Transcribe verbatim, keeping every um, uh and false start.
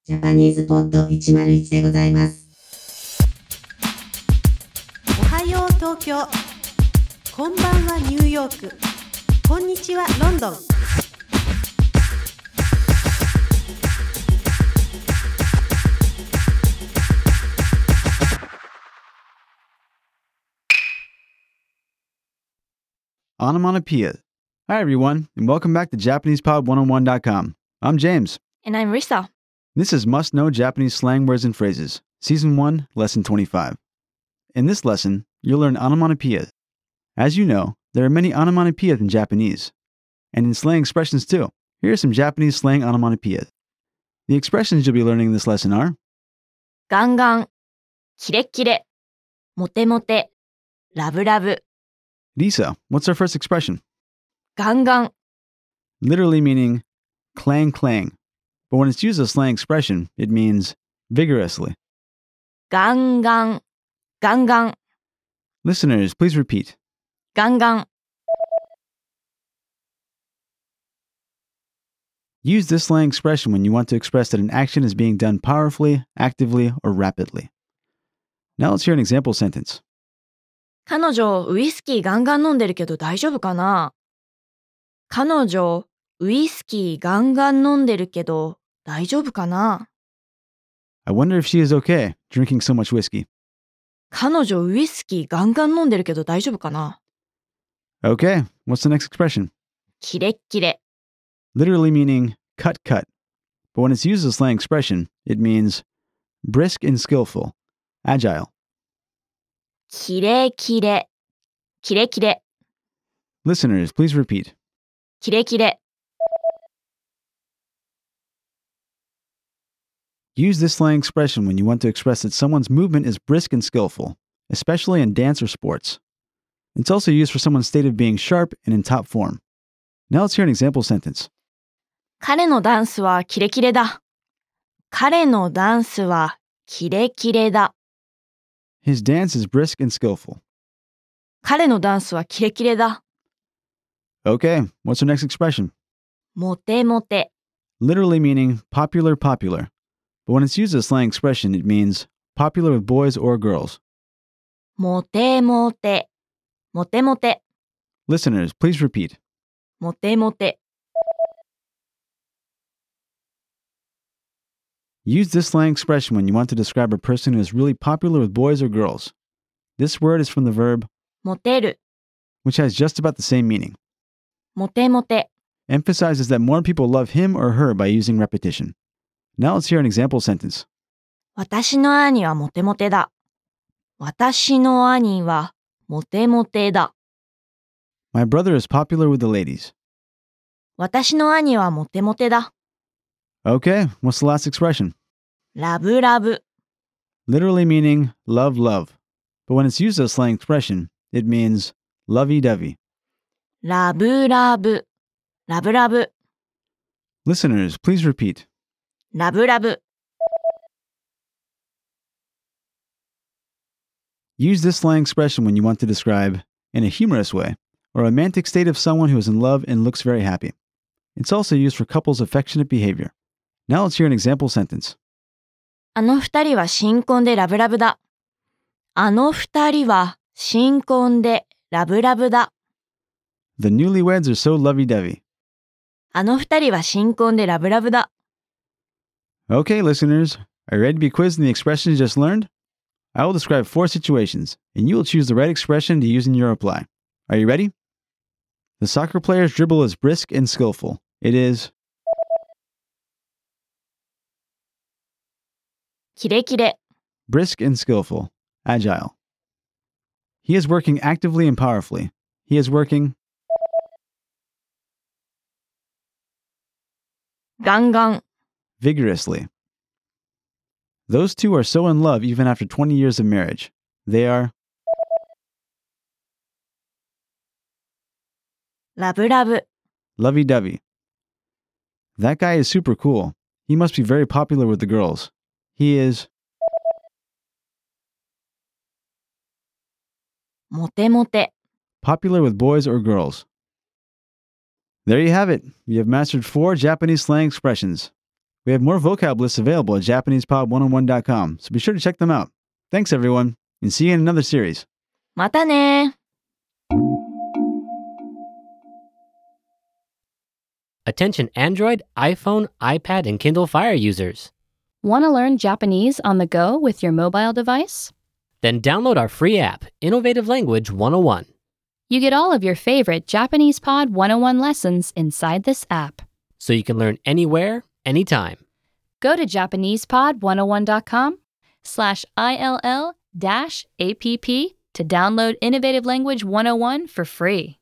ジャパニーズポッドいちまるいちでございます。 おはよう東京、こんばんはニューヨーク、こんにちはロンドン。 Onomatopoeia. Hi everyone, and welcome back to Japanese Pod one oh one dot com. I'm James. And I'm Risa. This is Must Know Japanese Slang Words and Phrases, Season one, Lesson twenty-five. In this lesson, you'll learn onomatopoeia. As you know, there are many onomatopoeias in Japanese, and in slang expressions too. Here are some Japanese slang onomatopoeia. The expressions you'll be learning in this lesson are ガンガン、キレッキレ、モテモテ、ラブラブ。 Lisa, what's our first expression? ガンガン、 Literally meaning clang clang, but when it's used as a slang expression, it means vigorously. ガンガン、ガンガン、 Listeners, please repeat. ガンガン。 Use this slang expression when you want to express that an action is being done powerfully, actively, or rapidly. Now let's hear an example sentence. 彼女、ウイスキーガンガン飲んでるけど大丈夫かな？彼女、ウイスキーガンガン飲んでるけど大丈夫かな？ I wonder if she is okay drinking so much whiskey. 彼女、ウイスキーガンガン飲んでるけど大丈夫かな？ Okay, what's the next expression? キレッキレ。 Literally meaning cut cut, but when it's used as a slang expression, it means brisk and skillful, agile. キレキレ、キレキレ、 Listeners, please repeat. キレキレ。 Use this slang expression when you want to express that someone's movement is brisk and skillful, especially in dance or sports. It's also used for someone's state of being sharp and in top form. Now let's hear an example sentence. 彼のダンスはキレキレだ。彼のダンスはキレキレだ。 His dance is brisk and skillful. 彼のダンスはキレキレだ。 Okay, what's our next expression? モテモテ。 Literally meaning popular popular, but when it's used as a slang expression, it means popular with boys or girls. モテモテ。モテモテ。 Listeners, please repeat. モテモテ。 Use this slang expression when you want to describe a person who is really popular with boys or girls. This word is from the verb モテる。 which has just about the same meaning. モテモテ。 Emphasizes that more people love him or her by using repetition. Now let's hear an example sentence. 私の兄はモテモテだ。私の兄はモテモテだ。 My brother is popular with the ladies. 私の兄はモテモテだ。 Okay, what's the last expression? ラブラブ。 Literally meaning love love, but when it's used as a slang expression, it means lovey-dovey. ラブラブ。ラブラブ。 Listeners, please repeat. ラブラブ。 Use this slang expression when you want to describe, in a humorous way, a romantic state of someone who is in love and looks very happy. It's also used for couples' affectionate behavior. Now let's hear an example sentence. あの二人は新婚でラブラブだ。あの二人は新婚でラブラブだ。 The newlyweds are so lovey-dovey. あの二人は新婚でラブラブだ。 Okay, listeners, are you ready to be quizzed in the expressions you just learned? I will describe four situations, and you will choose the right expression to use in your reply. Are you ready? The soccer player's dribble is brisk and skillful. It is キレキレ。 brisk and skillful, agile. He is working actively and powerfully. He is working ガンガン。 vigorously. Those two are so in love even after twenty years of marriage. They are ラブラブ。 lovey-dovey. That guy is super cool. He must be very popular with the girls. He is モテモテ。 popular with boys or girls. There you have it. You have mastered four Japanese slang expressions. We have more vocab lists available at Japanese pod one oh one dot com, so be sure to check them out. Thanks, everyone, and see you in another series. またね。 Attention Android, iPhone, iPad, and Kindle Fire users. Want to learn Japanese on the go with your mobile device? Then download our free app, Innovative Language one oh one. You get all of your favorite Japanese Pod one oh one lessons inside this app. So you can learn anywhere, anytime. Go to Japanese pod one oh one dot com slash I L L dash A P P to download Innovative Language one oh one for free.